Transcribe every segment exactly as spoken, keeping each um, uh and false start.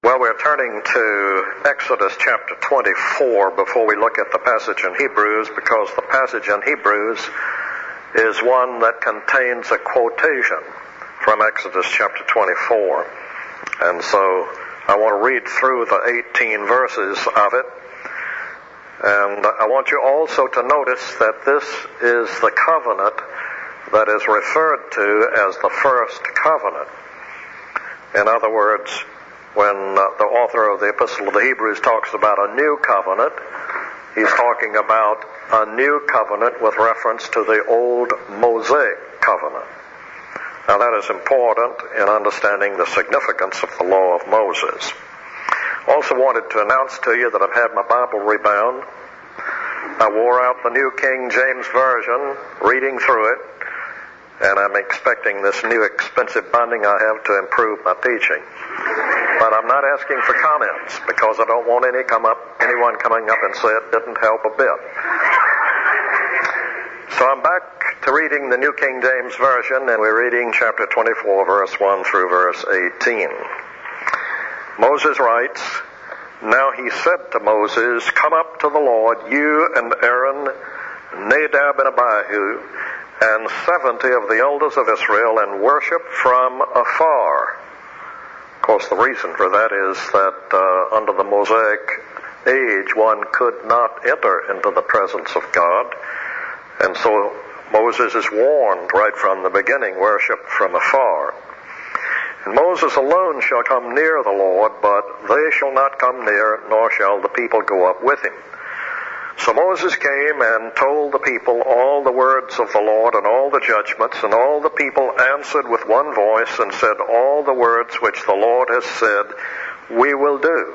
Well, we're turning to Exodus chapter twenty-four before we look at the passage in Hebrews, because the passage in Hebrews is one that contains a quotation from Exodus chapter twenty-four. And so I want to read through the eighteen verses of it. And I want you also to notice that this is the covenant that is referred to as the first covenant. In other words, when uh, the author of the Epistle of the Hebrews talks about a new covenant, he's talking about a new covenant with reference to the old Mosaic covenant. Now that is important in understanding the significance of the law of Moses. Also wanted to announce to you that I've had my Bible rebound. I wore out the New King James Version, reading through it, and I'm expecting this new expensive binding I have to improve my teaching. But I'm not asking for comments, because I don't want any come up, anyone coming up and say it didn't help a bit. So I'm back to reading the New King James Version, and we're reading chapter twenty-four, verse one through verse eighteen. Moses writes, "Now he said to Moses, 'Come up to the Lord, you and Aaron, Nadab and Abihu, and seventy of the elders of Israel, and worship from afar.'" Of course, the reason for that is that uh, under the Mosaic age, one could not enter into the presence of God. And so Moses is warned right from the beginning, worship from afar. "And Moses alone shall come near the Lord, but they shall not come near, nor shall the people go up with him." So Moses came and told the people all the words of the Lord and all the judgments, and all the people answered with one voice and said, "All the words which the Lord has said, we will do."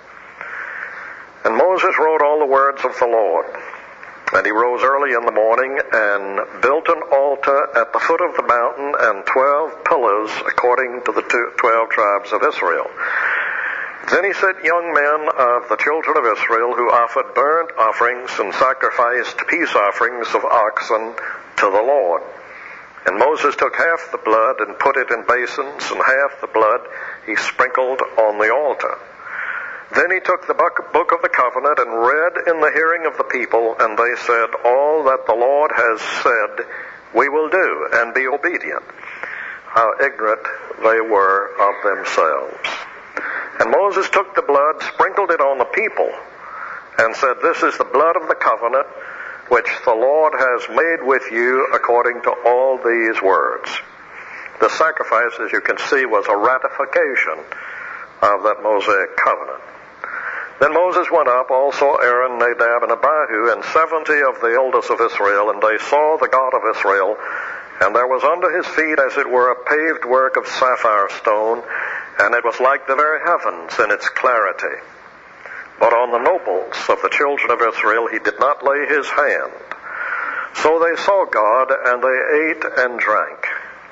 And Moses wrote all the words of the Lord. And he rose early in the morning and built an altar at the foot of the mountain and twelve pillars according to the two, twelve tribes of Israel. Then he set young men of the children of Israel who offered burnt offerings and sacrificed peace offerings of oxen to the Lord. And Moses took half the blood and put it in basins, and half the blood he sprinkled on the altar. Then he took the book of the covenant and read in the hearing of the people, and they said, "All that the Lord has said we will do, and be obedient." How ignorant they were of themselves. And Moses took the blood, sprinkled it on the people, and said, "This is the blood of the covenant which the Lord has made with you according to all these words." The sacrifice, as you can see, was a ratification of that Mosaic covenant. Then Moses went up, also Aaron, Nadab, and Abihu, and seventy of the elders of Israel, and they saw the God of Israel, and there was under his feet as it were a paved work of sapphire stone, and it was like the very heavens in its clarity. But on the nobles of the children of Israel he did not lay his hand. So they saw God, and they ate and drank.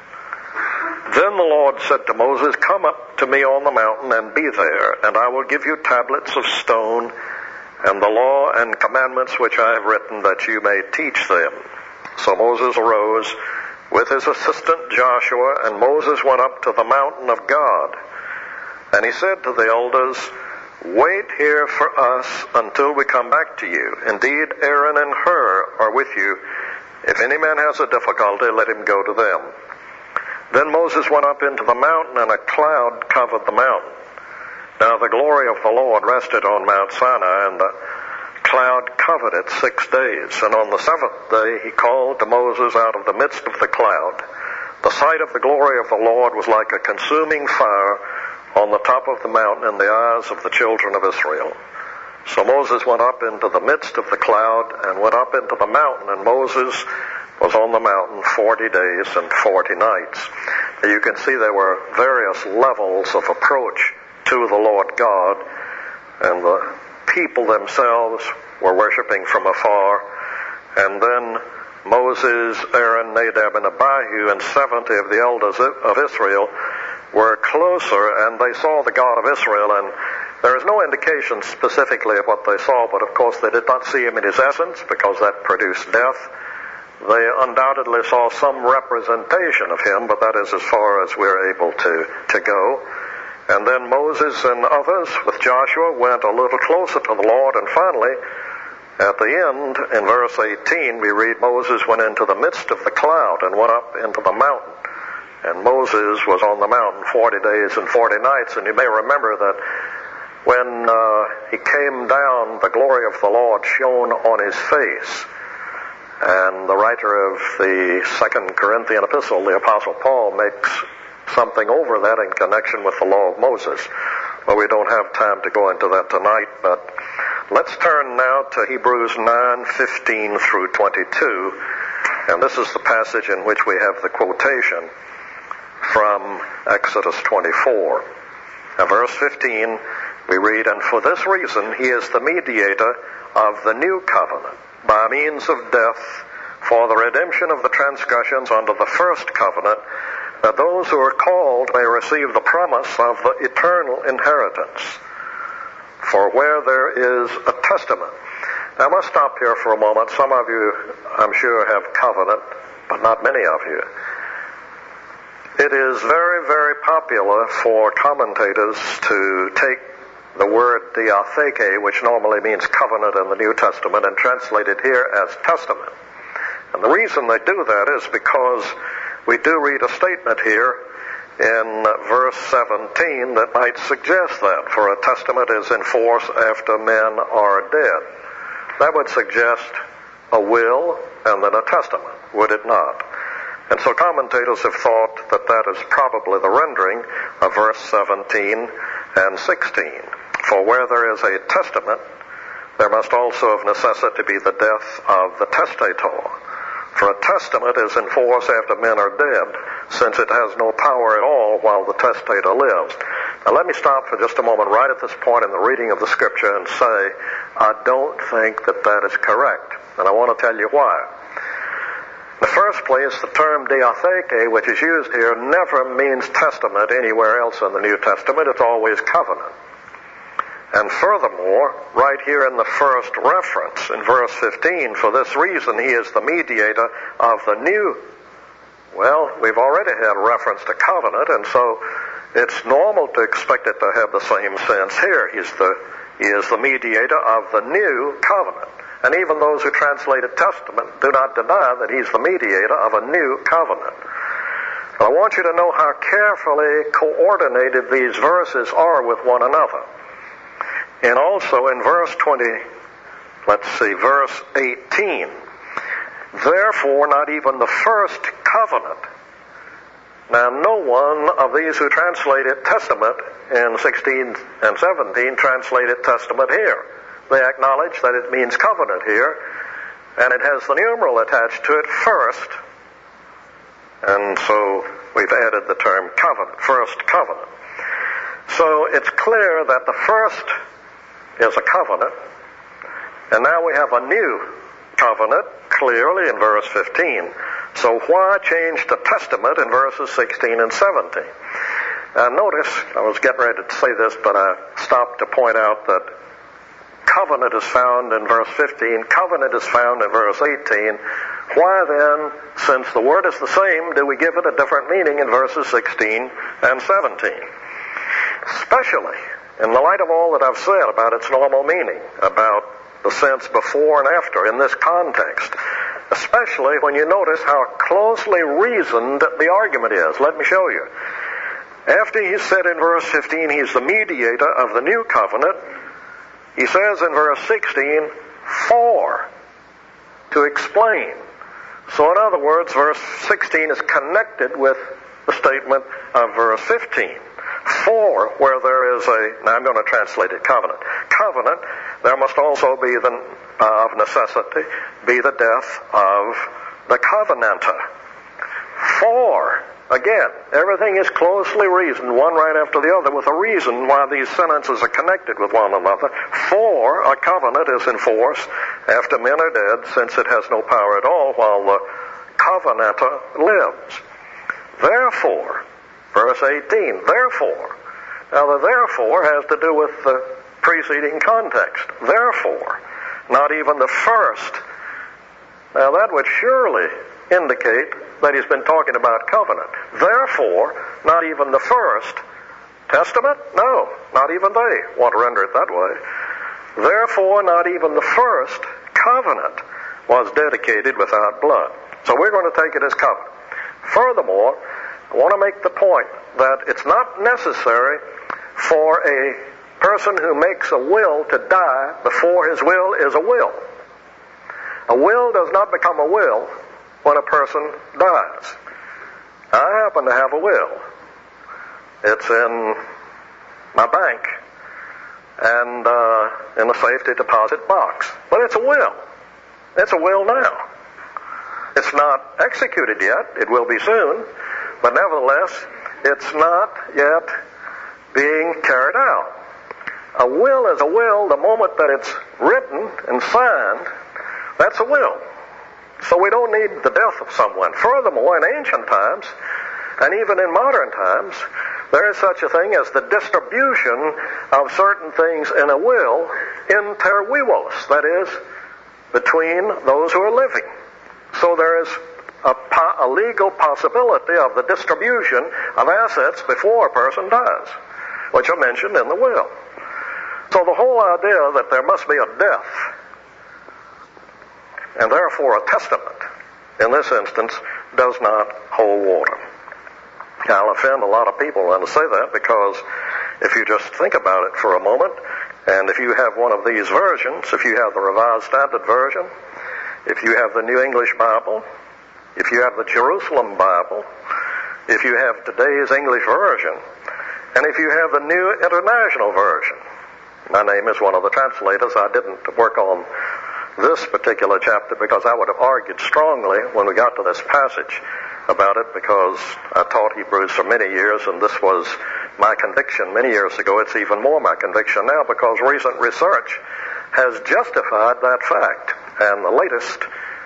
Then the Lord said to Moses, "Come up to me on the mountain and be there, and I will give you tablets of stone, and the law and commandments which I have written, that you may teach them." So Moses arose with his assistant Joshua, and Moses went up to the mountain of God. And he said to the elders, "Wait here for us until we come back to you. Indeed, Aaron and Hur are with you. If any man has a difficulty, let him go to them." Then Moses went up into the mountain, and a cloud covered the mountain. Now the glory of the Lord rested on Mount Sinai, and the cloud covered it six days. And on the seventh day he called to Moses out of the midst of the cloud. The sight of the glory of the Lord was like a consuming fire on the top of the mountain in the eyes of the children of Israel. So Moses went up into the midst of the cloud and went up into the mountain, and Moses was on the mountain forty days and forty nights. Now you can see there were various levels of approach to the Lord God, and the people themselves were worshiping from afar. And then Moses, Aaron, Nadab, and Abihu, and seventy of the elders of Israel were closer, and they saw the God of Israel. And there is no indication specifically of what they saw, but of course they did not see him in his essence, because that produced death. They undoubtedly saw some representation of him, but that is as far as we're able to, to go. And then Moses and others with Joshua went a little closer to the Lord, and finally, at the end, in verse eighteen, we read Moses went into the midst of the cloud and went up into the mountain. And Moses was on the mountain forty days and forty nights, and you may remember that when uh, he came down, the glory of the Lord shone on his face. And the writer of the Second Corinthian epistle, the Apostle Paul, makes something over that in connection with the law of Moses. Well, we don't have time to go into that tonight, but let's turn now to Hebrews nine fifteen through twenty-two. And this is the passage in which we have the quotation from Exodus twenty-four. Now, verse fifteen, we read, "And for this reason he is the mediator of the new covenant, by means of death, for the redemption of the transgressions under the first covenant, that those who are called may receive the promise of the eternal inheritance. For where there is a testament." Now, I must stop here for a moment. Some of you, I'm sure, have covenant, but not many of you. It is very, very popular for commentators to take the word diatheke, which normally means covenant in the New Testament, and translate it here as testament. And the reason they do that is because we do read a statement here in verse seventeen that might suggest that, for a testament is in force after men are dead. That would suggest a will and then a testament, would it not? And so commentators have thought that that is probably the rendering of verse seventeen and sixteen. For where there is a testament, there must also of necessity be the death of the testator. For a testament is in force after men are dead, since it has no power at all while the testator lives. Now let me stop for just a moment right at this point in the reading of the Scripture and say, I don't think that that is correct. And I want to tell you why. In the first place, the term diatheke, which is used here, never means testament anywhere else in the New Testament. It's always covenant. And furthermore, right here in the first reference, in verse fifteen, for this reason he is the mediator of the new. Well, we've already had reference to covenant, and so it's normal to expect it to have the same sense here. He's the, he is the mediator of the new covenant. And even those who translate it testament do not deny that he's the mediator of a new covenant. But I want you to know how carefully coordinated these verses are with one another. And also in verse twenty, let's see, verse eighteen, therefore not even the first covenant. Now no one of these who translate it testament in sixteen and seventeen translate it testament here. They acknowledge that it means covenant here, and it has the numeral attached to it, first. And so we've added the term covenant, first covenant. So it's clear that the first is a covenant, and now we have a new covenant clearly in verse fifteen. So why change the testament in verses sixteen and seventeen? Now notice, I was getting ready to say this, but I stopped to point out that covenant is found in verse fifteen, covenant is found in verse eighteen. Why then, since the word is the same, do we give it a different meaning in verses sixteen and seventeen? Especially in the light of all that I've said about its normal meaning, about the sense before and after in this context, especially when you notice how closely reasoned the argument is. Let me show you. After he said in verse fifteen he's the mediator of the new covenant, he says in verse sixteen, for, to explain. So in other words, verse sixteen is connected with the statement of verse fifteen. For, where there is a, now I'm going to translate it, covenant. Covenant, there must also be the, uh, of necessity, be the death of the covenanter. For, again, everything is closely reasoned, one right after the other, with a reason why these sentences are connected with one another. For, a covenant is in force after men are dead, since it has no power at all while the covenanter lives. Therefore, verse eighteen, therefore. Now the therefore has to do with the preceding context. Therefore, not even the first. Now that would surely indicate that he's been talking about covenant. Therefore, not even the first Testament? No, not even they want to render it that way. Therefore, not even the first covenant was dedicated without blood. So we're going to take it as covenant. Furthermore, I want to make the point that it's not necessary for a person who makes a will to die before his will is a will. A will does not become a will when a person dies. I happen to have a will. It's in my bank and uh, in a safety deposit box. But it's a will. It's a will now. It's not executed yet. It will be soon. But nevertheless, it's not yet being carried out. A will is a will the moment that it's written and signed. That's a will. So we don't need the death of someone. Furthermore, in ancient times, and even in modern times, there is such a thing as the distribution of certain things in a will inter vivos, that is, between those who are living. So there is a, po- a legal possibility of the distribution of assets before a person dies, which are mentioned in the will. So the whole idea that there must be a death, and therefore a testament, in this instance, does not hold water. I'll offend a lot of people when I say that, because if you just think about it for a moment, and if you have one of these versions, if you have the Revised Standard Version, if you have the New English Bible, if you have the Jerusalem Bible, if you have today's English version, and if you have the New International Version. My name is one of the translators. I didn't work on this particular chapter because I would have argued strongly when we got to this passage about it, because I taught Hebrews for many years, and this was my conviction many years ago. It's even more my conviction now because recent research has justified that fact. And the latest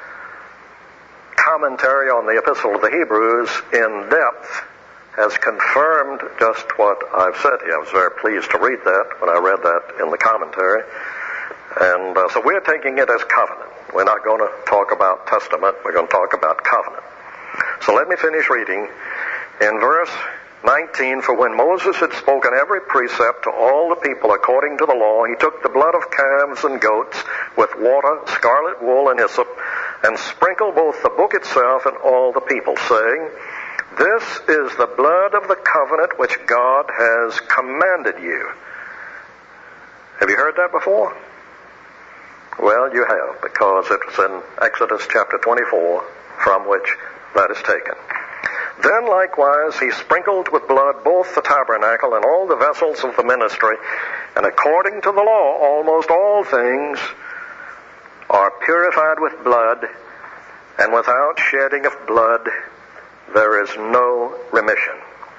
commentary on the Epistle of the Hebrews in depth has confirmed just what I've said here. I was very pleased to read that when I read that in the commentary. And uh, so we're taking it as covenant. We're not going to talk about testament. We're going to talk about covenant. So let me finish reading in verse nineteen. For when Moses had spoken every precept to all the people according to the law, he took the blood of calves and goats with water, scarlet wool, and hyssop, and sprinkled both the book itself and all the people, saying, This is the blood of the covenant which God has commanded you. Have you heard that before? Well, you have, because it was in Exodus chapter twenty-four, from which that is taken. Then likewise he sprinkled with blood both the tabernacle and all the vessels of the ministry, and according to the law almost all things are purified with blood, and without shedding of blood there is no remission.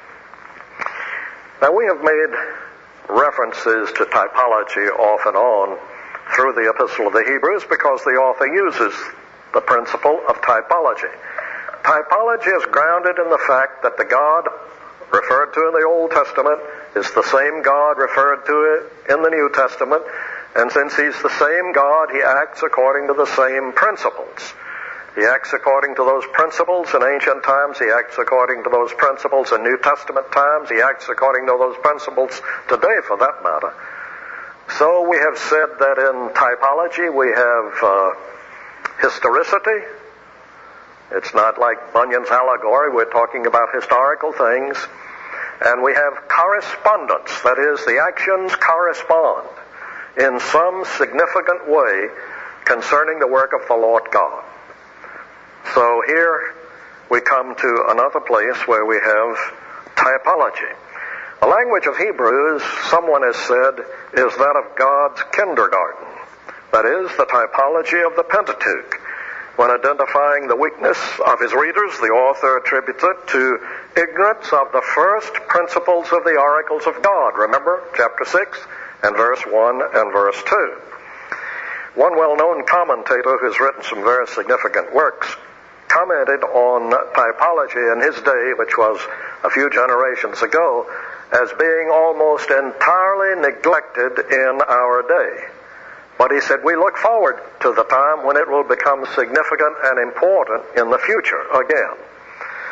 Now we have made references to typology off and on through the Epistle of the Hebrews because the author uses the principle of typology. Typology is grounded in the fact that the God referred to in the Old Testament is the same God referred to in the New Testament, and since he's the same God, he acts according to the same principles. He acts according to those principles in ancient times. He acts according to those principles in New Testament times. He acts according to those principles today, for that matter. So we have said that in typology we have uh, historicity. It's not like Bunyan's allegory. We're talking about historical things. And we have correspondence. That is, the actions correspond in some significant way concerning the work of the Lord God. So here we come to another place where we have typology. The language of Hebrews, someone has said, is that of God's kindergarten. That is, the typology of the Pentateuch. When identifying the weakness of his readers, the author attributes it to ignorance of the first principles of the oracles of God. Remember, chapter six and verse one and verse two. One well-known commentator who's written some very significant works commented on typology in his day, which was a few generations ago, as being almost entirely neglected in our day. But he said, we look forward to the time when it will become significant and important in the future again.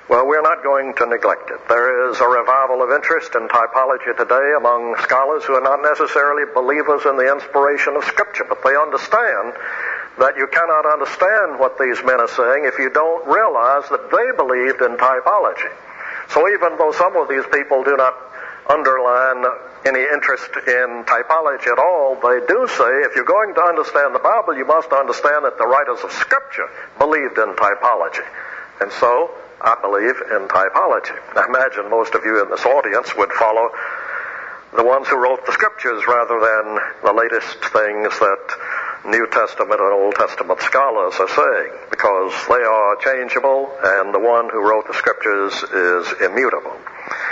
Well, we're not going to neglect it. There is a revival of interest in typology today among scholars who are not necessarily believers in the inspiration of Scripture, but they understand that you cannot understand what these men are saying if you don't realize that they believed in typology. So even though some of these people do not underline any interest in typology at all, they do say if you're going to understand the Bible, you must understand that the writers of Scripture believed in typology. And so I believe in typology. I imagine most of you in this audience would follow the ones who wrote the Scriptures rather than the latest things that New Testament and Old Testament scholars are saying, because they are changeable and the one who wrote the Scriptures is immutable.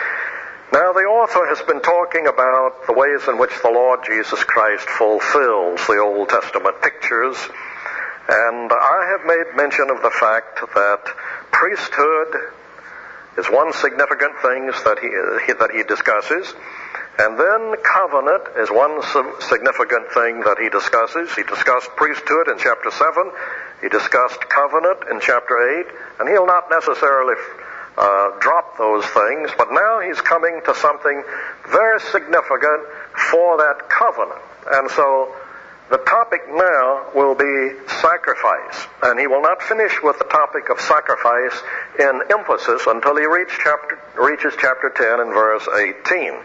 Now, the author has been talking about the ways in which the Lord Jesus Christ fulfills the Old Testament pictures, and I have made mention of the fact that priesthood is one significant thing that he, that he discusses, and then covenant is one significant thing that he discusses. He discussed priesthood in chapter seven, he discussed covenant in chapter eight, and he'll not necessarily uh, drop those things, but now he's coming to something very significant for that covenant. And so the topic now will be sacrifice, and he will not finish with the topic of sacrifice in emphasis until he reach chapter, reaches chapter ten and verse eighteen.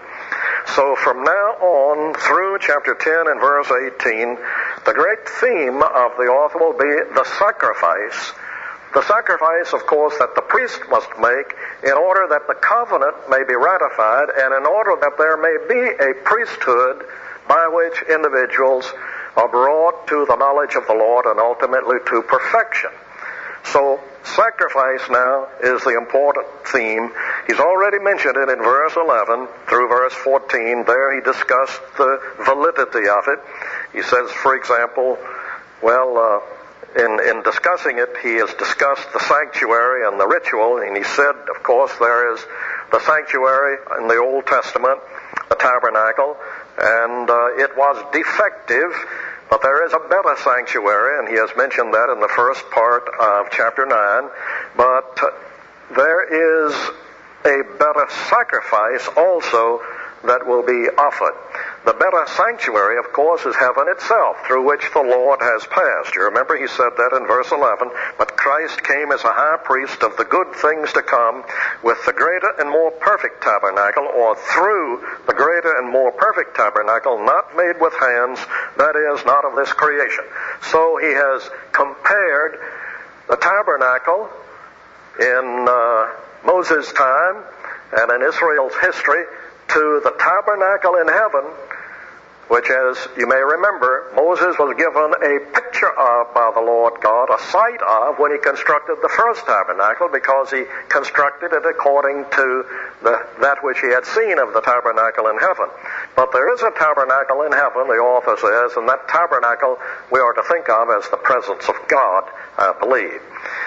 So from now on through chapter ten and verse eighteen, the great theme of the author will be the sacrifice. The sacrifice, of course, that the priest must make in order that the covenant may be ratified and in order that there may be a priesthood by which individuals are brought to the knowledge of the Lord and ultimately to perfection. So sacrifice now is the important theme. He's already mentioned it in verse eleven through verse fourteen. There he discussed the validity of it. He says, for example, well, uh, in, in discussing it, he has discussed the sanctuary and the ritual, and he said, of course, there is the sanctuary in the Old Testament, the tabernacle, and uh, it was defective. But there is a better sanctuary, and he has mentioned that in the first part of chapter nine. But there is a better sacrifice also that will be offered. The better sanctuary, of course, is heaven itself, through which the Lord has passed. You remember he said that in verse eleven, but Christ came as a high priest of the good things to come with the greater and more perfect tabernacle, or through the greater and more perfect tabernacle, not made with hands, that is, not of this creation. So he has compared the tabernacle in uh, Moses' time and in Israel's history to the tabernacle in heaven, which, as you may remember, Moses was given a picture of by the Lord God, a sight of, when he constructed the first tabernacle, because he constructed it according to the, that which he had seen of the tabernacle in heaven. But there is a tabernacle in heaven, the author says, and that tabernacle we are to think of as the presence of God, I believe.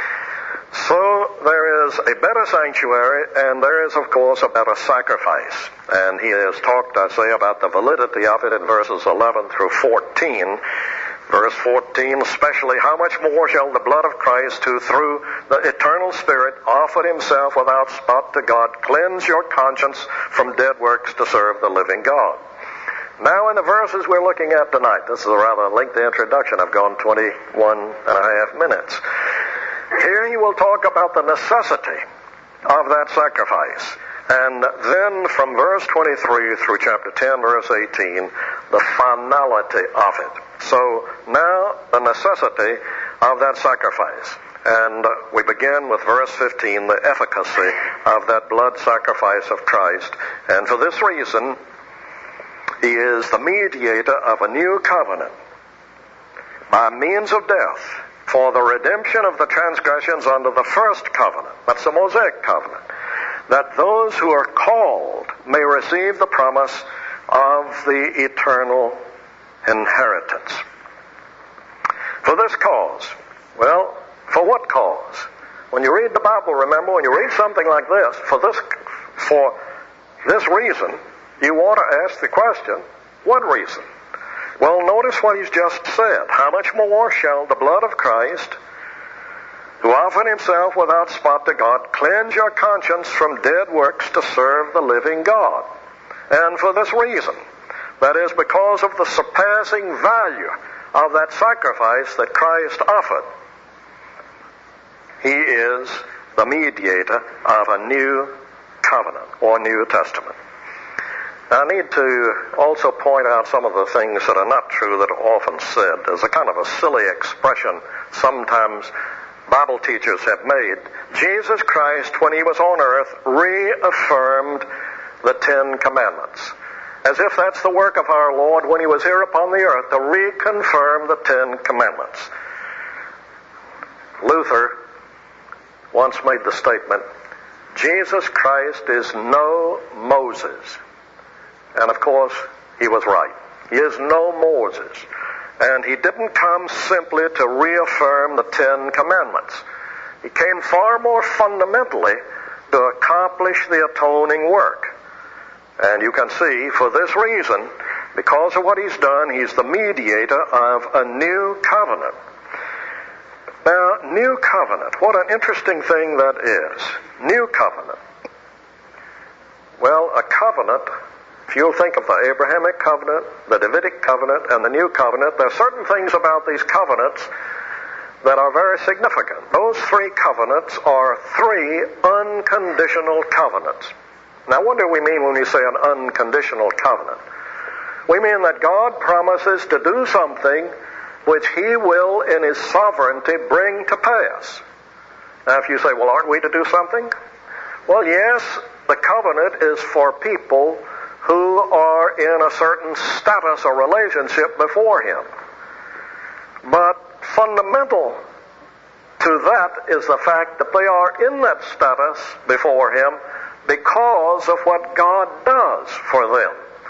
So there is a better sanctuary, and there is, of course, a better sacrifice. And he has talked, I say, about the validity of it in verses eleven through fourteen. Verse fourteen, especially, how much more shall the blood of Christ, who through the eternal Spirit offered himself without spot to God, cleanse your conscience from dead works to serve the living God. Now in the verses we're looking at tonight, this is a rather lengthy introduction. I've gone twenty-one and a half minutes. Here he will talk about the necessity of that sacrifice. And then from verse twenty-three through chapter ten, verse eighteen, the finality of it. So now the necessity of that sacrifice. And we begin with verse fifteen, the efficacy of that blood sacrifice of Christ. And for this reason, he is the mediator of a new covenant by means of death, for the redemption of the transgressions under the first covenant. That's the Mosaic covenant. That those who are called may receive the promise of the eternal inheritance. For this cause. Well, for what cause? When you read the Bible, remember, when you read something like this, for this, for this reason, you want to ask the question, what reason? Well, notice what he's just said. How much more shall the blood of Christ, who offered himself without spot to God, cleanse your conscience from dead works to serve the living God. And for this reason, that is because of the surpassing value of that sacrifice that Christ offered, he is the mediator of a new covenant or New Testament. Now, I need to also point out some of the things that are not true that are often said. There's a kind of a silly expression sometimes Bible teachers have made. Jesus Christ, when he was on earth, reaffirmed the Ten Commandments. As if that's the work of our Lord when he was here upon the earth, to reconfirm the Ten Commandments. Luther once made the statement, Jesus Christ is no Moses. And of course, he was right. He is no Moses. And he didn't come simply to reaffirm the Ten Commandments. He came far more fundamentally to accomplish the atoning work. And you can see, for this reason, because of what he's done, he's the mediator of a new covenant. Now, new covenant, what an interesting thing that is. New covenant. Well, a covenant, if you'll think of the Abrahamic covenant, the Davidic covenant, and the new covenant, there are certain things about these covenants that are very significant. Those three covenants are three unconditional covenants. Now, what do we mean when we say an unconditional covenant? We mean that God promises to do something which he will, in his sovereignty, bring to pass. Now, if you say, well, aren't we to do something? Well, yes, the covenant is for people who are in a certain status or relationship before him. But fundamental to that is the fact that they are in that status before him because of what God does for them.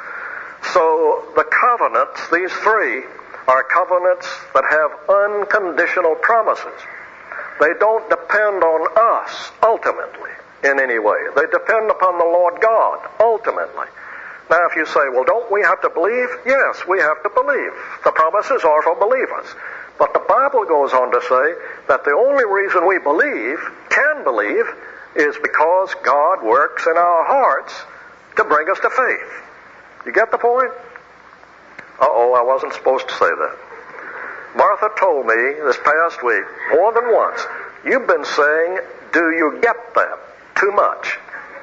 So the covenants, these three, are covenants that have unconditional promises. They don't depend on us ultimately in any way. They depend upon the Lord God ultimately. Now, if you say, well, don't we have to believe? Yes, we have to believe. The promises are for believers. But the Bible goes on to say that the only reason we believe, can believe, is because God works in our hearts to bring us to faith. You get the point? Uh-oh, I wasn't supposed to say that. Martha told me this past week, more than once, you've been saying, do you get that? Too much.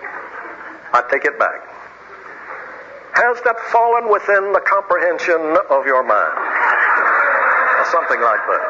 I take it back. Has that fallen within the comprehension of your mind? Or something like that.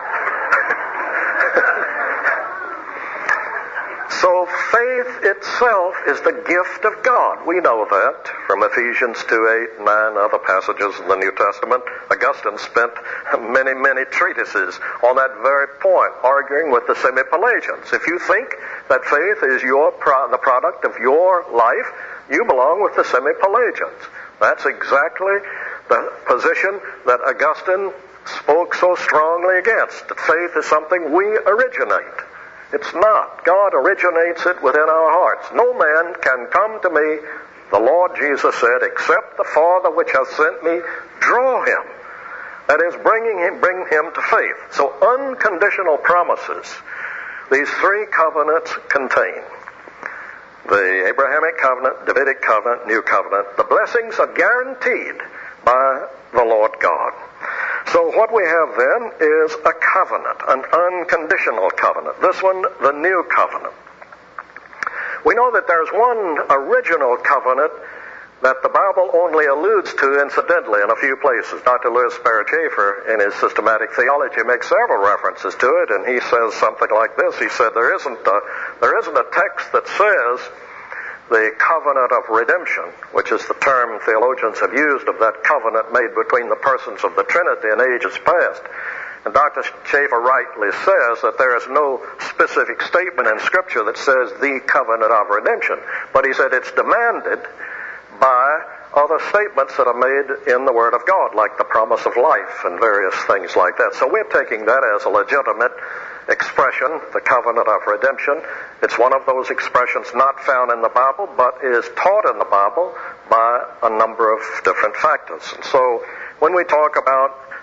So faith itself is the gift of God. We know that from Ephesians two eight and nine, other passages in the New Testament. Augustine spent many, many treatises on that very point, arguing with the Semi-Pelagians. If you think that faith is your pro- the product of your life, you belong with the Semi-Pelagians. That's exactly the position that Augustine spoke so strongly against, that faith is something we originate. It's not. God originates it within our hearts. No man can come to me, the Lord Jesus said, except the Father which hath sent me draw him. That is, bringing him, bring him to faith. So unconditional promises, these three covenants contain. The Abrahamic covenant, Davidic covenant, New covenant. The blessings are guaranteed by the Lord God. So what we have then is a covenant, an unconditional covenant. This one, the New Covenant. We know that there's one original covenant that the Bible only alludes to incidentally in a few places. Doctor Louis Sperry-Chafer, in his systematic theology, makes several references to it, and he says something like this. He said, there isn't a, there isn't a text that says the covenant of redemption, which is the term theologians have used of that covenant made between the persons of the Trinity in ages past. And Doctor Chafer rightly says that there is no specific statement in Scripture that says the covenant of redemption. But he said it's demanded by other statements that are made in the Word of God, like the promise of life and various things like that. So we're taking that as a legitimate expression, the covenant of redemption. It's one of those expressions not found in the Bible, but is taught in the Bible by a number of different factors. And so when we talk about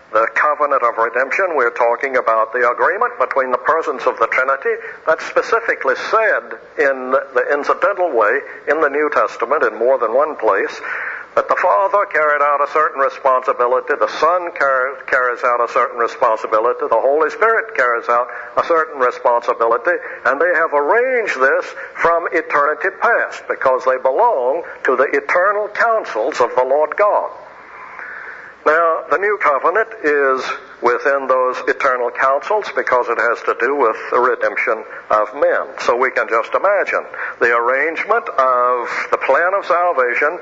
the covenant of redemption, we're talking about the agreement between the persons of the Trinity that's specifically said in the incidental way in the New Testament in more than one place, that the Father carried out a certain responsibility, the Son car- carries out a certain responsibility, the Holy Spirit carries out a certain responsibility, and they have arranged this from eternity past because they belong to the eternal counsels of the Lord God. Now, the new covenant is within those eternal counsels because it has to do with the redemption of men. So we can just imagine the arrangement of the plan of salvation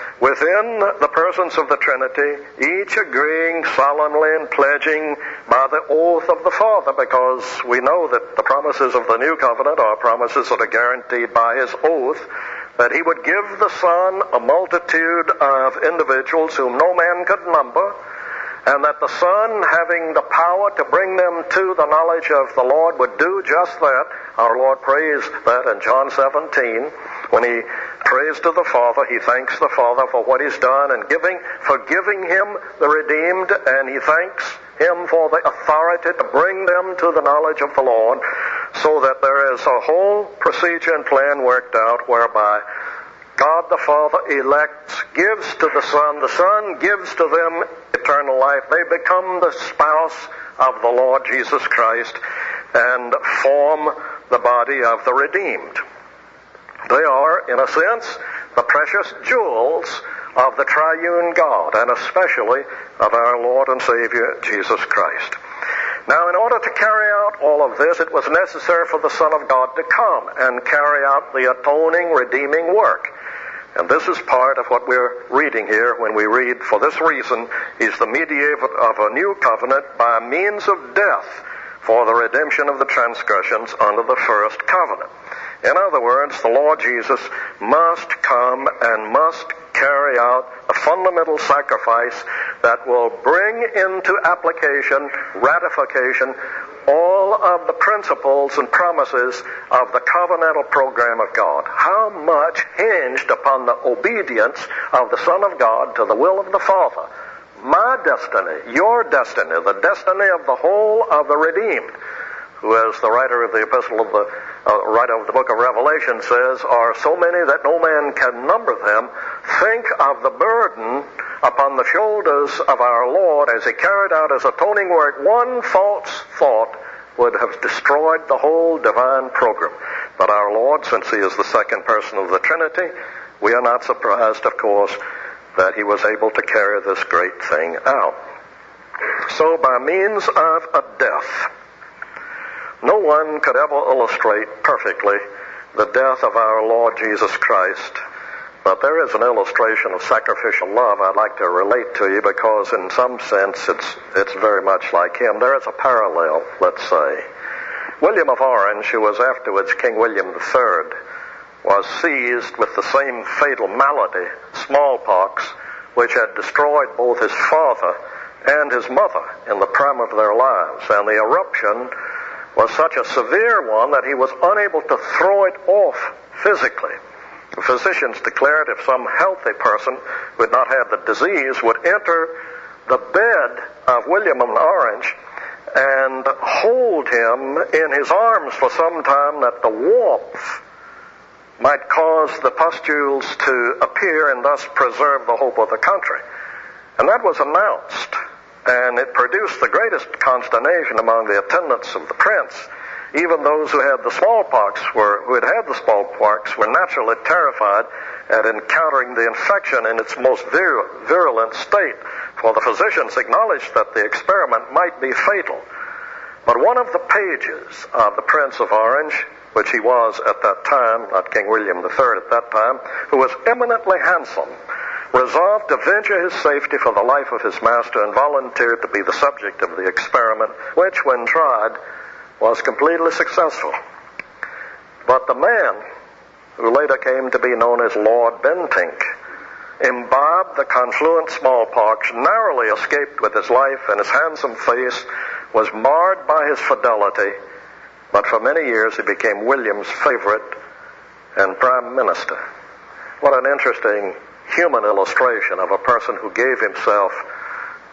within the persons of the Trinity, each agreeing solemnly and pledging by the oath of the Father, because we know that the promises of the new covenant are promises that are guaranteed by his oath, that he would give the Son a multitude of individuals whom no man could number, and that the Son, having the power to bring them to the knowledge of the Lord, would do just that. Our Lord prays that in John seventeen. When he prays to the Father, he thanks the Father for what he's done and giving, for giving him the redeemed, and he thanks him for the authority to bring them to the knowledge of the Lord, so that there is a whole procedure and plan worked out whereby God the Father elects, gives to the Son, the Son gives to them eternal life. They become the spouse of the Lord Jesus Christ and form the body of the redeemed. They are, in a sense, the precious jewels of the triune God, and especially of our Lord and Savior, Jesus Christ. Now, in order to carry out all of this, it was necessary for the Son of God to come and carry out the atoning, redeeming work. And this is part of what we're reading here when we read, for this reason, he's the mediator of a new covenant by means of death for the redemption of the transgressions under the first covenant. In other words, the Lord Jesus must come and must carry out a fundamental sacrifice that will bring into application, ratification, all of the principles and promises of the covenantal program of God. How much hinged upon the obedience of the Son of God to the will of the Father. My destiny, your destiny, the destiny of the whole of the redeemed, who, as the writer of the epistle of the uh, writer of the book of Revelation says, are so many that no man can number them. Think of the burden upon the shoulders of our Lord as he carried out his atoning work. One false thought would have destroyed the whole divine program. But our Lord, since he is the second person of the Trinity, we are not surprised, of course, that he was able to carry this great thing out. So by means of a death, no one could ever illustrate perfectly the death of our Lord Jesus Christ, but there is an illustration of sacrificial love I'd like to relate to you, because in some sense it's it's very much like him. There is a parallel, let's say. William of Orange, who was afterwards King William the Third, was seized with the same fatal malady, smallpox, which had destroyed both his father and his mother in the prime of their lives, and the eruption was such a severe one that he was unable to throw it off physically. The physicians declared if some healthy person who had not had the disease would enter the bed of William of Orange and hold him in his arms for some time, that the warmth might cause the pustules to appear and thus preserve the hope of the country. And that was announced. And it produced the greatest consternation among the attendants of the prince. Even those who had the smallpox were, who had had the smallpox were naturally terrified at encountering the infection in its most vir- virulent state, for the physicians acknowledged that the experiment might be fatal. But one of the pages of the Prince of Orange, which he was at that time, not King William the Third at that time, who was eminently handsome, resolved to venture his safety for the life of his master and volunteered to be the subject of the experiment, which, when tried, was completely successful. But the man, who later came to be known as Lord Bentinck, imbibed the confluent smallpox, narrowly escaped with his life, and his handsome face was marred by his fidelity, but for many years he became William's favorite and prime minister. What an interesting human illustration of a person who gave himself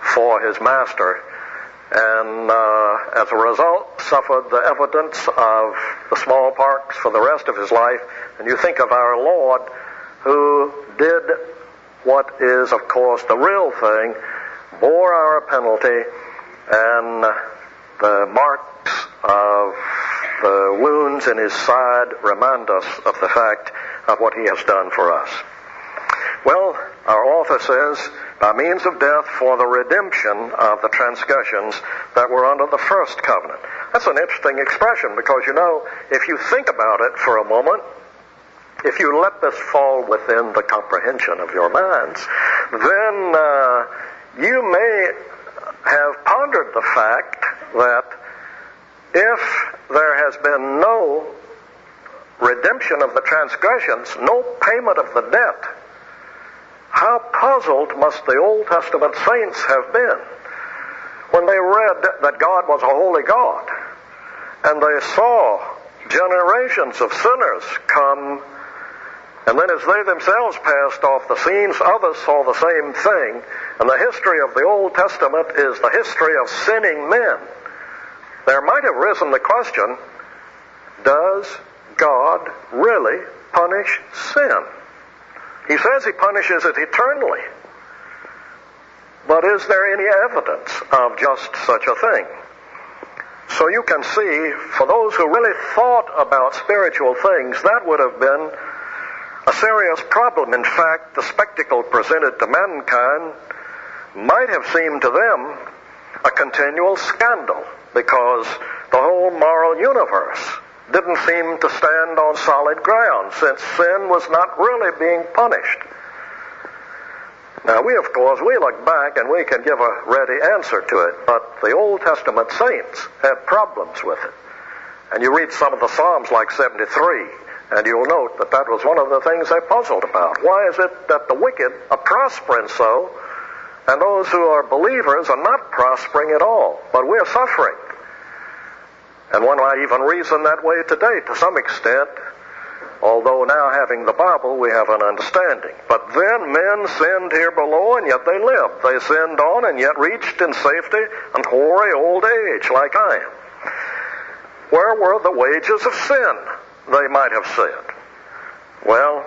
for his master, and uh, as a result suffered the evidence of the smallpox for the rest of his life. And you think of our Lord, who did what is, of course, the real thing, bore our penalty, and the marks of the wounds in his side remind us of the fact of what he has done for us. Well, our author says, by means of death for the redemption of the transgressions that were under the first covenant. That's an interesting expression, because, you know, if you think about it for a moment, if you let this fall within the comprehension of your minds, then uh, you may have pondered the fact that if there has been no redemption of the transgressions, no payment of the debt, how puzzled must the Old Testament saints have been when they read that God was a holy God, and they saw generations of sinners come, and then as they themselves passed off the scenes, others saw the same thing. And the history of the Old Testament is the history of sinning men. There might have risen the question, does God really punish sin? He says he punishes it eternally. But is there any evidence of just such a thing? So you can see, for those who really thought about spiritual things, that would have been a serious problem. In fact, the spectacle presented to mankind might have seemed to them a continual scandal, because the whole moral universe didn't seem to stand on solid ground, since sin was not really being punished. Now, we, of course, we look back and we can give a ready answer to it, but the Old Testament saints had problems with it. And you read some of the Psalms like seventy-three, and you'll note that that was one of the things they puzzled about. Why is it that the wicked are prospering so, and those who are believers are not prospering at all, but we're suffering? And one might even reason that way today to some extent, although now having the Bible we have an understanding. But then men sinned here below, and yet they lived. They sinned on and yet reached in safety and hoary old age like I am. Where were the wages of sin, they might have said? Well,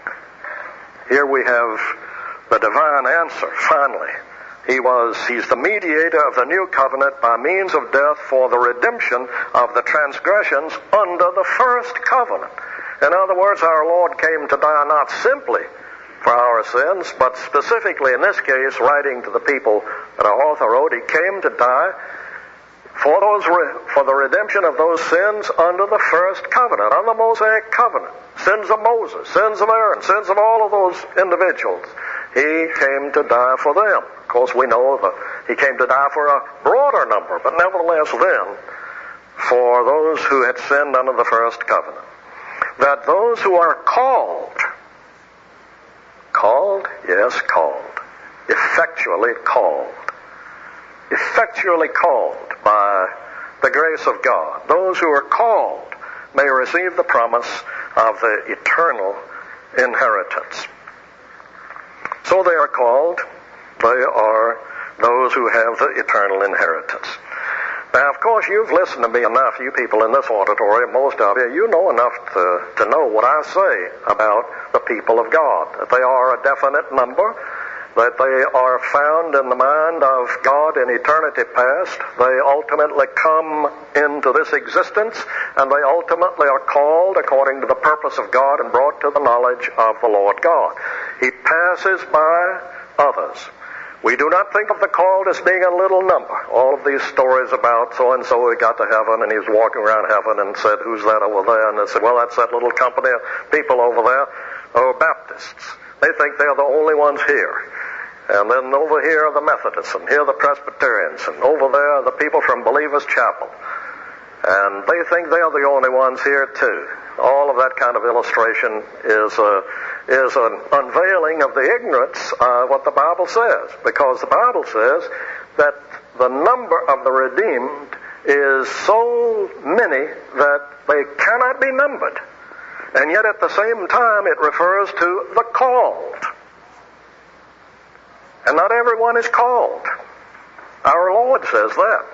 here we have the divine answer, finally. He was, he's the mediator of the new covenant by means of death for the redemption of the transgressions under the first covenant. In other words, our Lord came to die not simply for our sins, but specifically in this case, writing to the people that our author wrote, he came to die for those for the redemption of those sins under the first covenant, under the Mosaic covenant. Sins of Moses, sins of Aaron, sins of all of those individuals. He came to die for them. Of course, we know that he came to die for a broader number, but nevertheless then, for those who had sinned under the first covenant. That those who are called, called, yes, called, effectually called, effectually called by the grace of God, those who are called may receive the promise of the eternal inheritance. So they are called, they are those who have the eternal inheritance. Now, of course, you've listened to me enough, you people in this auditorium, most of you, you know enough to, to know what I say about the people of God, that they are a definite number, that they are found in the mind of God in eternity past. They ultimately come into this existence, and they ultimately are called according to the purpose of God and brought to the knowledge of the Lord God. He passes by others. We do not think of the called as being a little number. All of these stories about so-and-so who got to heaven, and he was walking around heaven and said, who's that over there? And they said, well, that's that little company of people over there, oh, Baptists. They think they're the only ones here. And then over here are the Methodists, and here are the Presbyterians, and over there are the people from Believers Chapel. And they think they're the only ones here, too. All of that kind of illustration is a, is an unveiling of the ignorance of what the Bible says. Because the Bible says that the number of the redeemed is so many that they cannot be numbered. And yet at the same time it refers to the called. And not everyone is called. Our Lord says that.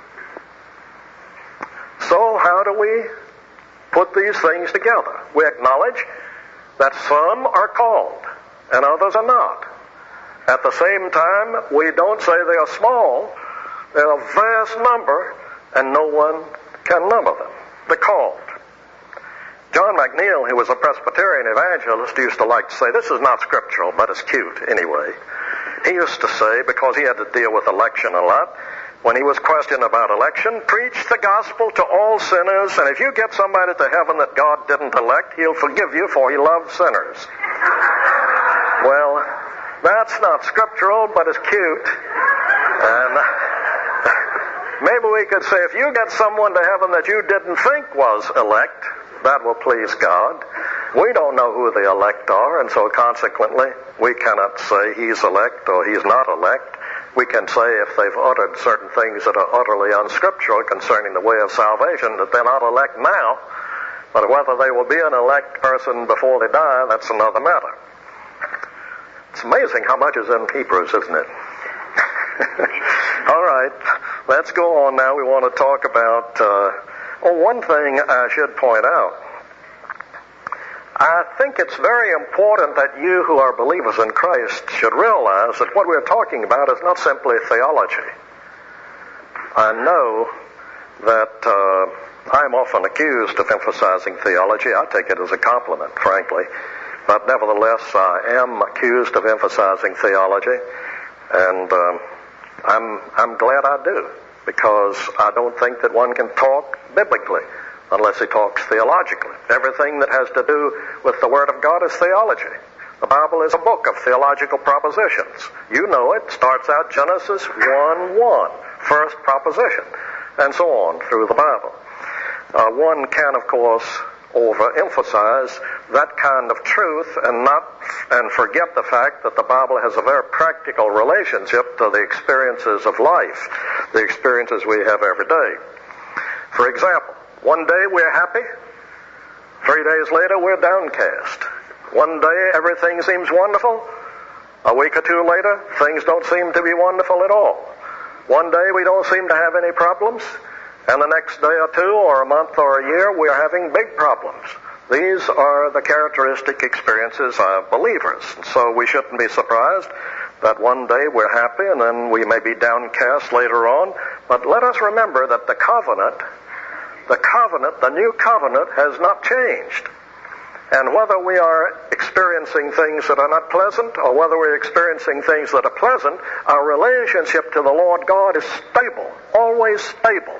So how do we put these things together? We acknowledge that some are called and others are not. At the same time, we don't say they are small. They're a vast number, and no one can number them. They're called. John McNeil, who was a Presbyterian evangelist, used to like to say, this is not scriptural, but it's cute anyway. He used to say, because he had to deal with election a lot, when he was questioned about election, preach the gospel to all sinners, and if you get somebody to heaven that God didn't elect, he'll forgive you, for he loves sinners. Well, that's not scriptural, but it's cute. And maybe we could say, if you get someone to heaven that you didn't think was elect, that will please God. We don't know who the elect are, and so consequently, we cannot say he's elect or he's not elect. We can say if they've uttered certain things that are utterly unscriptural concerning the way of salvation, that they're not elect now. But whether they will be an elect person before they die, that's another matter. It's amazing how much is in Hebrews, isn't it? All right, let's go on now. We want to talk about... Uh, Oh, one thing I should point out. I think it's very important that you who are believers in Christ should realize that what we're talking about is not simply theology. I know that uh, I'm often accused of emphasizing theology. I take it as a compliment, frankly. But nevertheless, I am accused of emphasizing theology. And um, I'm, I'm glad I do, because I don't think that one can talk biblically unless he talks theologically. Everything that has to do with the Word of God is theology. The Bible is a book of theological propositions. You know it. Starts out Genesis one one, first proposition, and so on through the Bible. Uh, one can, of course, overemphasize that kind of truth and not and forget the fact that the Bible has a very practical relationship to the experiences of life, the experiences we have every day. For example, one day we're happy, three days later we're downcast. One day everything seems wonderful, a week or two later things don't seem to be wonderful at all. One day we don't seem to have any problems, and the next day or two or a month or a year we're having big problems. These are the characteristic experiences of believers. And so we shouldn't be surprised that one day we're happy and then we may be downcast later on. But let us remember that the covenant, the covenant, the new covenant has not changed. And whether we are experiencing things that are not pleasant or whether we're experiencing things that are pleasant, our relationship to the Lord God is stable, always stable.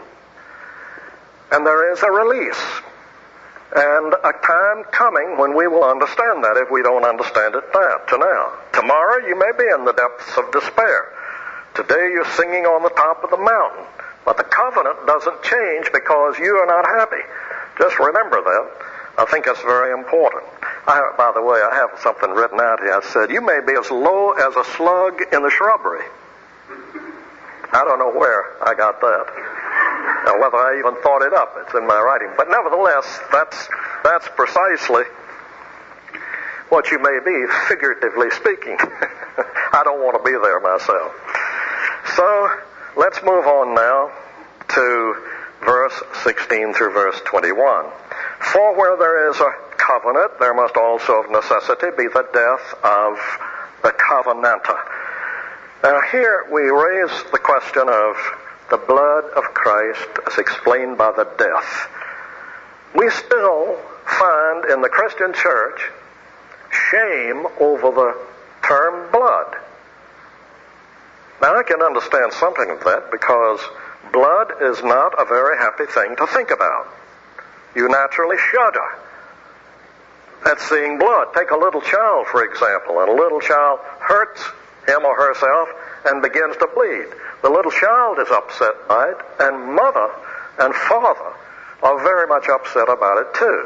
And there is a release. And a time coming when we will understand that if we don't understand it now, to now. Tomorrow you may be in the depths of despair. Today you're singing on the top of the mountain. But the covenant doesn't change because you are not happy. Just remember that. I think that's very important. I, by the way, I have something written out here. I said, you may be as low as a slug in the shrubbery. I don't know where I got that. Now, whether I even thought it up, it's in my writing. But nevertheless, that's that's precisely what you may be, figuratively speaking. I don't want to be there myself. So, let's move on now to verse sixteen through verse twenty-one. For where there is a covenant, there must also of necessity be the death of the covenanter. Now, here we raise the question of the blood of Christ as explained by the death. We still find in the Christian church shame over the term blood. Now, I can understand something of that because blood is not a very happy thing to think about. You naturally shudder at seeing blood. Take a little child, for example, and a little child hurts him or herself and begins to bleed. The little child is upset by it, and mother and father are very much upset about it too.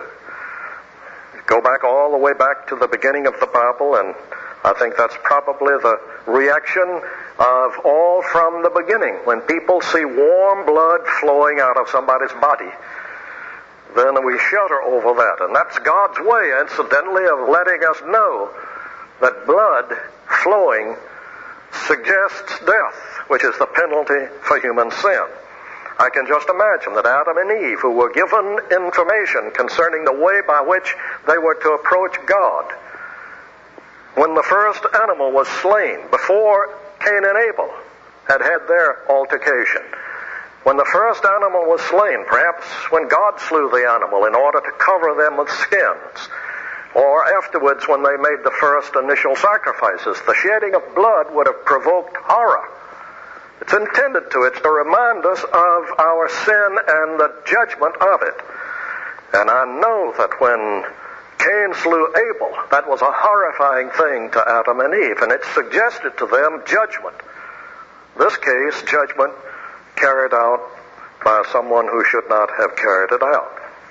Go back all the way back to the beginning of the Bible, and I think that's probably the reaction of all from the beginning. When people see warm blood flowing out of somebody's body, then we shudder over that. And that's God's way, incidentally, of letting us know that blood flowing suggests death, which is the penalty for human sin. I can just imagine that Adam and Eve, who were given information concerning the way by which they were to approach God, when the first animal was slain, before Cain and Abel had had their altercation, when the first animal was slain, perhaps when God slew the animal in order to cover them with skins, or afterwards when they made the first initial sacrifices, the shedding of blood would have provoked horror. It's intended to. It's to remind us of our sin and the judgment of it. And I know that when Cain slew Abel, that was a horrifying thing to Adam and Eve, and it suggested to them judgment. This case, judgment carried out by someone who should not have carried it out.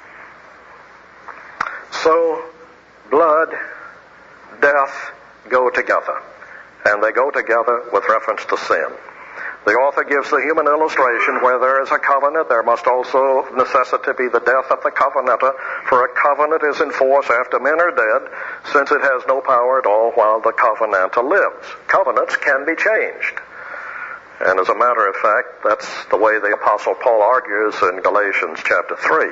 So, blood, death go together, and they go together with reference to sin. The author gives the human illustration where there is a covenant, there must also of necessity be the death of the covenanter, for a covenant is in force after men are dead, since it has no power at all while the covenanter lives. Covenants can be changed. And as a matter of fact, that's the way the Apostle Paul argues in Galatians chapter three.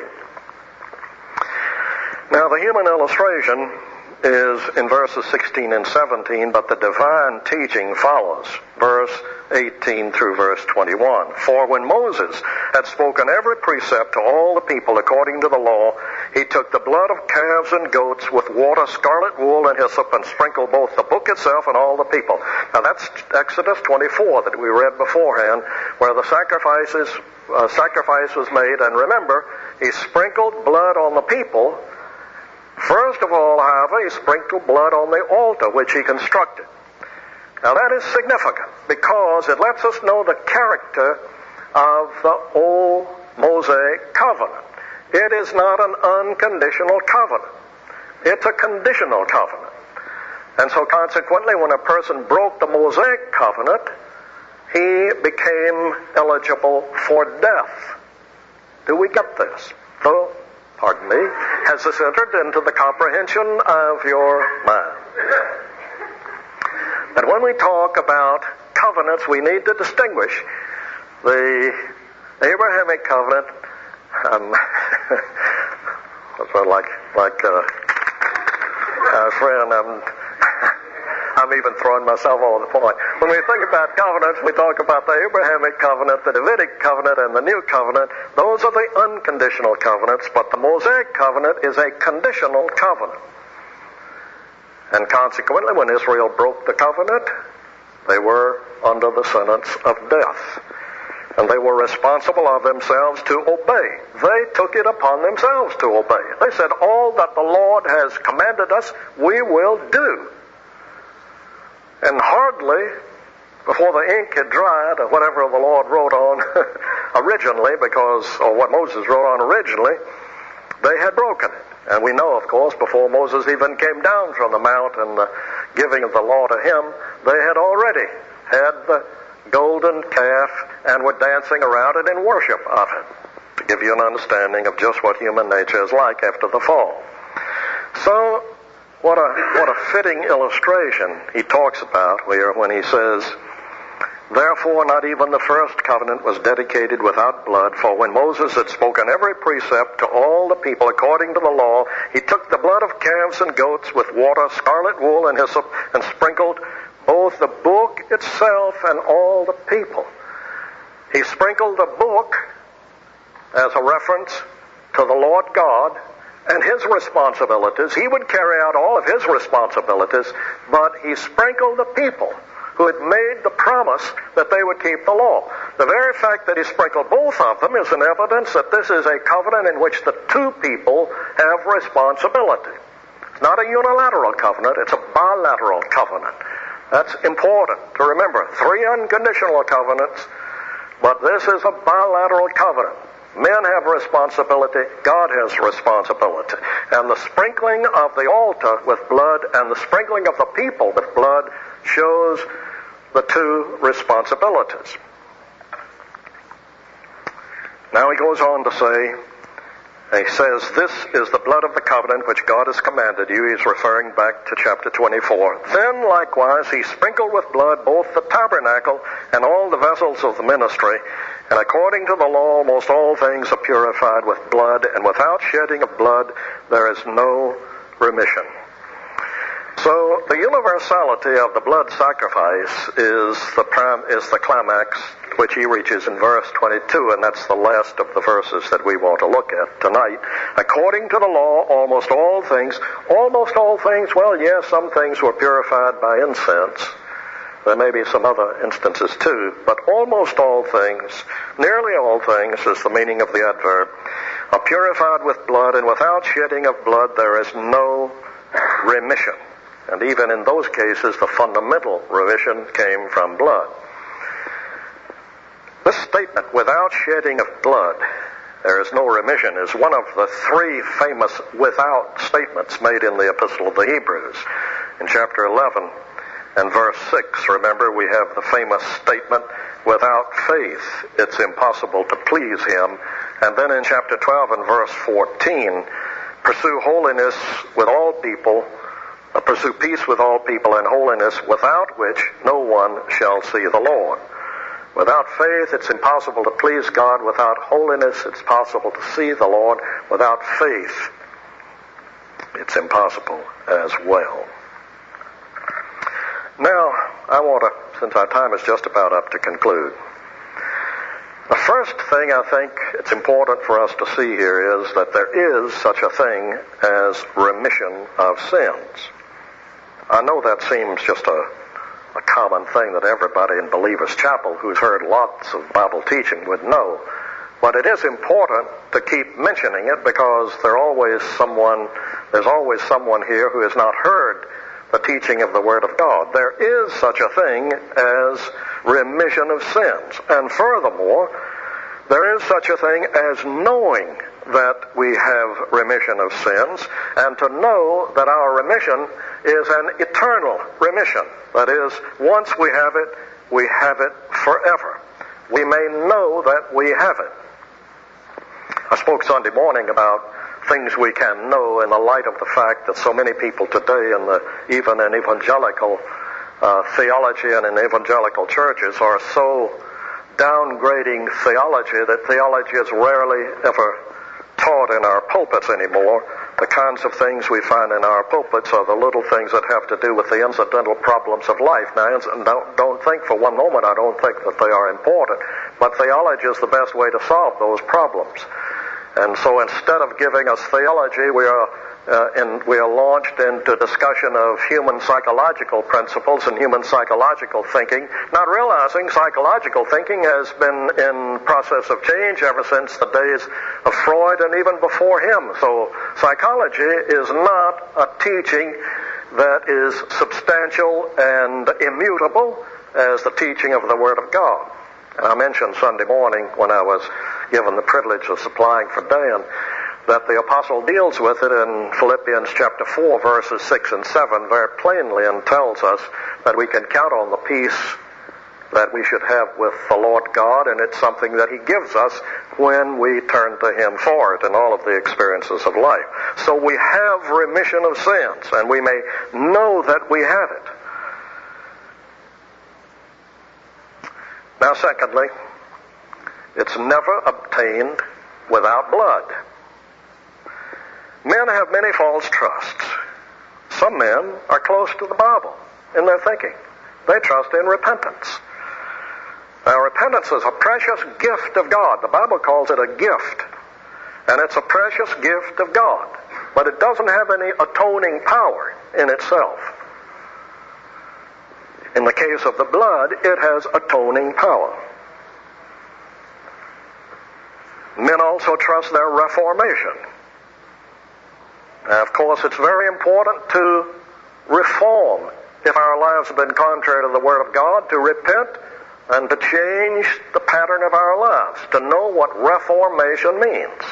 Now, the human illustration is in verses sixteen and seventeen, but the divine teaching follows, verse eighteen through verse twenty-one. For when Moses had spoken every precept to all the people according to the law, he took the blood of calves and goats with water, scarlet wool, and hyssop, and sprinkled both the book itself and all the people. Now that's Exodus twenty-four that we read beforehand, where the sacrifices, uh, sacrifice was made. And remember, he sprinkled blood on the people. First of all, however, he sprinkled blood on the altar which he constructed. Now that is significant because it lets us know the character of the old Mosaic covenant. It is not an unconditional covenant. It's a conditional covenant. And so consequently, when a person broke the Mosaic covenant, he became eligible for death. Do we get this? So, pardon me, has this entered into the comprehension of your mind? That when we talk about covenants, we need to distinguish the Abrahamic covenant. Um, that's what like like uh, a friend. I'm I'm even throwing myself over the point. When we think about covenants, we talk about the Abrahamic covenant, the Davidic covenant, and the New covenant. Those are the unconditional covenants, but the Mosaic covenant is a conditional covenant. And consequently, when Israel broke the covenant, they were under the sentence of death. And they were responsible of themselves to obey. They took it upon themselves to obey. They said, all that the Lord has commanded us, we will do. And hardly, before the ink had dried, or whatever the Lord wrote on originally, because, or what Moses wrote on originally, they had broken it. And we know, of course, before Moses even came down from the mount and the giving of the law to him, they had already had the golden calf and were dancing around it in worship of it, to give you an understanding of just what human nature is like after the fall. So, what a what a fitting illustration he talks about here when he says, therefore not even the first covenant was dedicated without blood, for when Moses had spoken every precept to all the people according to the law, he took the blood of calves and goats with water, scarlet wool, and hyssop, and sprinkled both the book itself and all the people. He sprinkled the book as a reference to the Lord God and his responsibilities. He would carry out all of his responsibilities, but he sprinkled the people who had made the promise that they would keep the law. The very fact that he sprinkled both of them is an evidence that this is a covenant in which the two people have responsibility. It's not a unilateral covenant, it's a bilateral covenant. That's important to remember. Three unconditional covenants, but this is a bilateral covenant. Men have responsibility, God has responsibility. And the sprinkling of the altar with blood and the sprinkling of the people with blood shows the two responsibilities. Now he goes on to say, he says, this is the blood of the covenant which God has commanded you. He's referring back to chapter twenty-four. Then likewise he sprinkled with blood both the tabernacle and all the vessels of the ministry. And according to the law, almost all things are purified with blood, and without shedding of blood there is no remission. So the universality of the blood sacrifice is the prim, is the climax which he reaches in verse twenty-two, and that's the last of the verses that we want to look at tonight. According to the law, almost all things, almost all things, well, yes, some things were purified by incense. There may be some other instances too, but almost all things, nearly all things is the meaning of the adverb, are purified with blood, and without shedding of blood there is no remission. And even in those cases, the fundamental remission came from blood. This statement, without shedding of blood, there is no remission, is one of the three famous without statements made in the Epistle of the Hebrews. In chapter eleven and verse six, remember, we have the famous statement, without faith it's impossible to please him. And then in chapter twelve and verse fourteen, pursue holiness with all people, uh, pursue peace with all people and holiness, without which no one shall see the Lord. Without faith, it's impossible to please God. Without holiness, it's possible to see the Lord. Without faith, it's impossible as well. Now, I want to, since our time is just about up, to conclude. The first thing I think it's important for us to see here is that there is such a thing as remission of sins. I know that seems just a a common thing that everybody in Believers Chapel who's heard lots of Bible teaching would know. But it is important to keep mentioning it because there always someone, there's always someone here who has not heard the teaching of the Word of God. There is such a thing as remission of sins. And furthermore, there is such a thing as knowing that we have remission of sins, and to know that our remission is an eternal remission. That is, once we have it, we have it forever. We may know that we have it. I spoke Sunday morning about things we can know in the light of the fact that so many people today, in the, even in evangelical uh, theology and in evangelical churches, are so downgrading theology that theology is rarely ever taught in our pulpits anymore. The kinds of things we find in our pulpits are the little things that have to do with the incidental problems of life. Now, don't, don't think for one moment I don't think that they are important, but theology is the best way to solve those problems. And so instead of giving us theology, we are uh, in, we are launched into discussion of human psychological principles and human psychological thinking, not realizing psychological thinking has been in process of change ever since the days of Freud and even before him. So psychology is not a teaching that is substantial and immutable as the teaching of the Word of God. And I mentioned Sunday morning when I was given the privilege of supplying for Dan that the apostle deals with it in Philippians chapter four, verses six and seven, very plainly, and tells us that we can count on the peace that we should have with the Lord God, and it's something that he gives us when we turn to him for it in all of the experiences of life. So we have remission of sins, and we may know that we have it. Now, secondly, it's never obtained without blood. Men have many false trusts. Some men are close to the Bible in their thinking. They trust in repentance. Now, repentance is a precious gift of God. The Bible calls it a gift. And it's a precious gift of God. But it doesn't have any atoning power in itself. In the case of the blood, it has atoning power. Men also trust their reformation. Now, of course, it's very important to reform if our lives have been contrary to the Word of God, to repent and to change the pattern of our lives, to know what reformation means.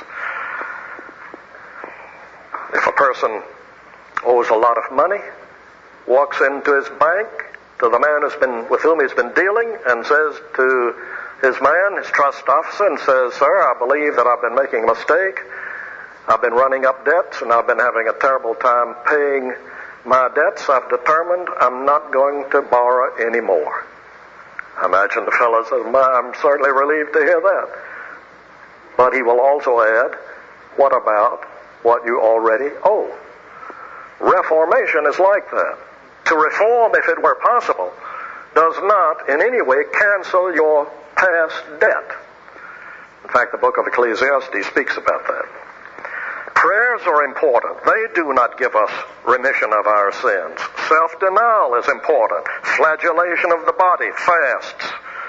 If a person owes a lot of money, walks into his bank, to the man who's been, with whom he's been dealing, and says to his man, his trust officer, and says, "Sir, I believe that I've been making a mistake, I've been running up debts, and I've been having a terrible time paying my debts. I've determined I'm not going to borrow anymore. I imagine the fellow says, I'm certainly relieved to hear that. But he will also add, what about what you already owe? Reformation is like that. To reform, if it were possible, does not in any way cancel your past debt. In fact, the book of Ecclesiastes speaks about that. Prayers are important. They do not give us remission of our sins. Self-denial is important. Flagellation of the body, fasts.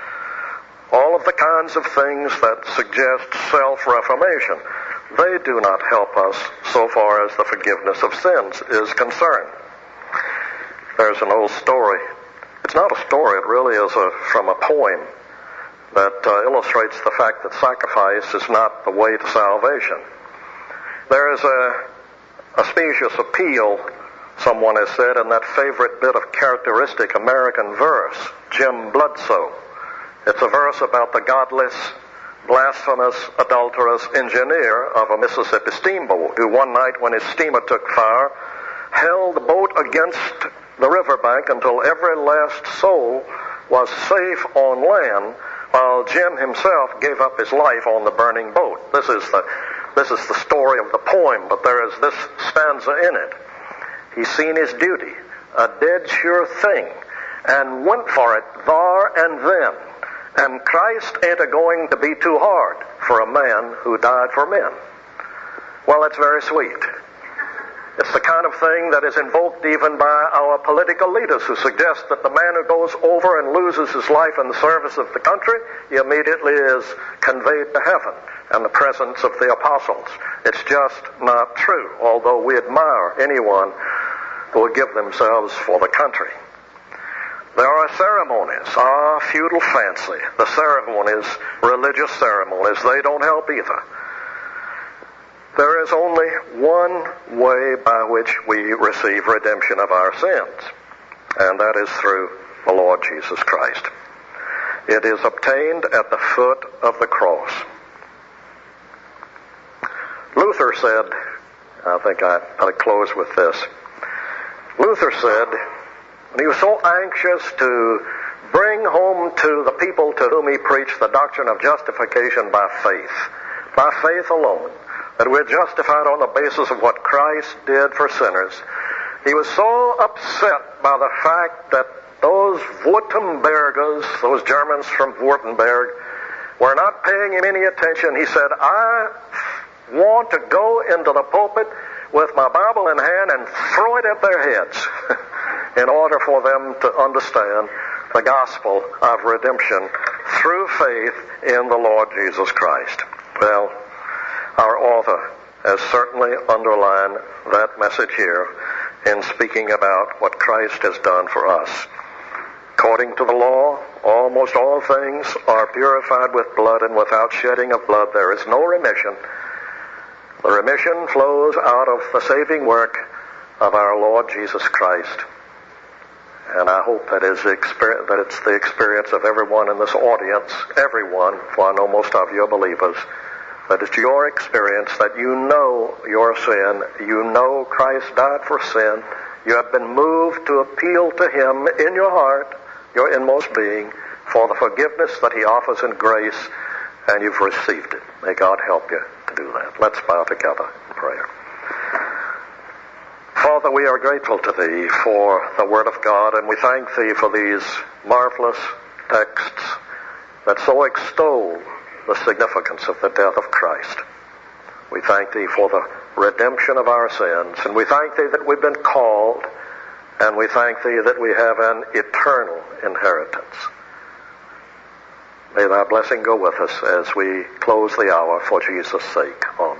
All of the kinds of things that suggest self-reformation, they do not help us so far as the forgiveness of sins is concerned. There's an old story. It's not a story, it really is a, from a poem that uh, illustrates the fact that sacrifice is not the way to salvation. There is a, a specious appeal, someone has said, in that favorite bit of characteristic American verse, Jim Bludso. It's a verse about the godless, blasphemous, adulterous engineer of a Mississippi steamboat who one night when his steamer took fire held the boat against the riverbank until every last soul was safe on land, while Jim himself gave up his life on the burning boat. This is the this is the story of the poem, but there is this stanza in it. He's seen his duty, a dead sure thing, and went for it thar and then. And Christ ain't a-going to be too hard for a man who died for men. Well, it's very sweet. It's the kind of thing that is invoked even by our political leaders who suggest that the man who goes over and loses his life in the service of the country, he immediately is conveyed to heaven and the presence of the apostles. It's just not true, although we admire anyone who will give themselves for the country. There are ceremonies, ah, feudal fancy. The ceremonies, religious ceremonies, they don't help either. There is only one way by which we receive redemption of our sins, and that is through the Lord Jesus Christ. It is obtained at the foot of the cross. Luther said, I think I ought to close with this. Luther said, and he was so anxious to bring home to the people to whom he preached the doctrine of justification by faith, by faith alone, that we're justified on the basis of what Christ did for sinners. He was so upset by the fact that those Württembergers, those Germans from Württemberg, were not paying him any attention. He said, I want to go into the pulpit with my Bible in hand and throw it at their heads in order for them to understand the gospel of redemption through faith in the Lord Jesus Christ. Well, our author has certainly underlined that message here in speaking about what Christ has done for us. According to the law, almost all things are purified with blood, and without shedding of blood there is no remission. The remission flows out of the saving work of our Lord Jesus Christ. And I hope that is the experience, that it's the experience of everyone in this audience, everyone, for I know most of you are believers, that it's your experience that you know your sin, you know Christ died for sin, you have been moved to appeal to Him in your heart, your inmost being, for the forgiveness that He offers in grace, and you've received it. May God help you to do that. Let's bow together in prayer. Father, we are grateful to Thee for the Word of God, and we thank Thee for these marvelous texts that so extol the significance of the death of Christ. We thank Thee for the redemption of our sins, and we thank Thee that we've been called, and we thank Thee that we have an eternal inheritance. May Thy blessing go with us as we close the hour for Jesus' sake. Amen.